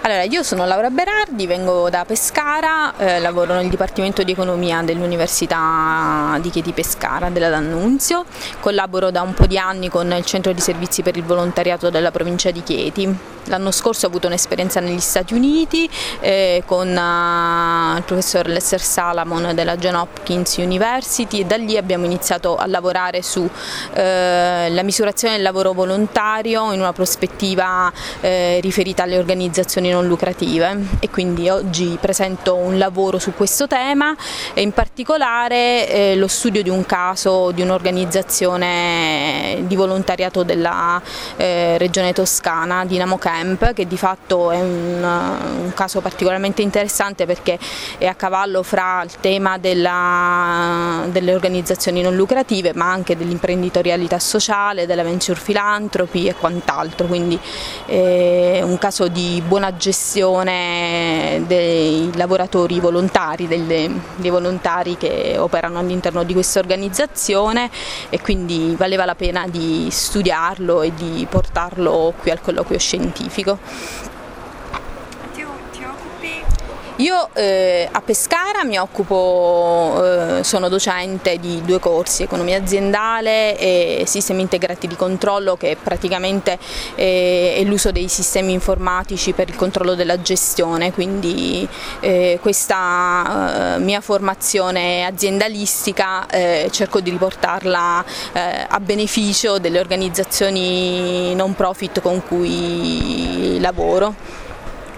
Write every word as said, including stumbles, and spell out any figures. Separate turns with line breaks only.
Allora, io sono Laura Berardi, vengo da Pescara, eh, lavoro nel Dipartimento di Economia dell'Università di Chieti Pescara, della D'Annunzio, collaboro da un po' di anni con il Centro di Servizi per il Volontariato della provincia di Chieti. L'anno scorso ho avuto un'esperienza negli Stati Uniti eh, con uh, il professor Lester Salamon della Johns Hopkins University e da lì abbiamo iniziato a lavorare su eh, la misurazione del lavoro volontario in una prospettiva eh, riferita alle organizzazioni non lucrative, e quindi oggi presento un lavoro su questo tema e in particolare eh, lo studio di un caso di un'organizzazione di volontariato della eh, regione toscana, Dinamo Camp, che di fatto è un, un caso particolarmente interessante perché è a cavallo fra il tema della, delle organizzazioni non lucrative ma anche dell'imprenditorialità sociale, della venture philanthropy e quant'altro, quindi è un caso di buona gestione dei lavoratori volontari, delle, dei volontari che operano all'interno di questa organizzazione, e quindi valeva la pena di studiarlo e di portarlo qui al colloquio scientifico.
Ti, ti occupi?
Io eh, a Pescara mi occupo, eh, sono docente di due corsi, economia aziendale e sistemi integrati di controllo, che praticamente eh, è l'uso dei sistemi informatici per il controllo della gestione, quindi eh, questa eh, mia formazione aziendalistica eh, cerco di riportarla eh, a beneficio delle organizzazioni non profit con cui lavoro.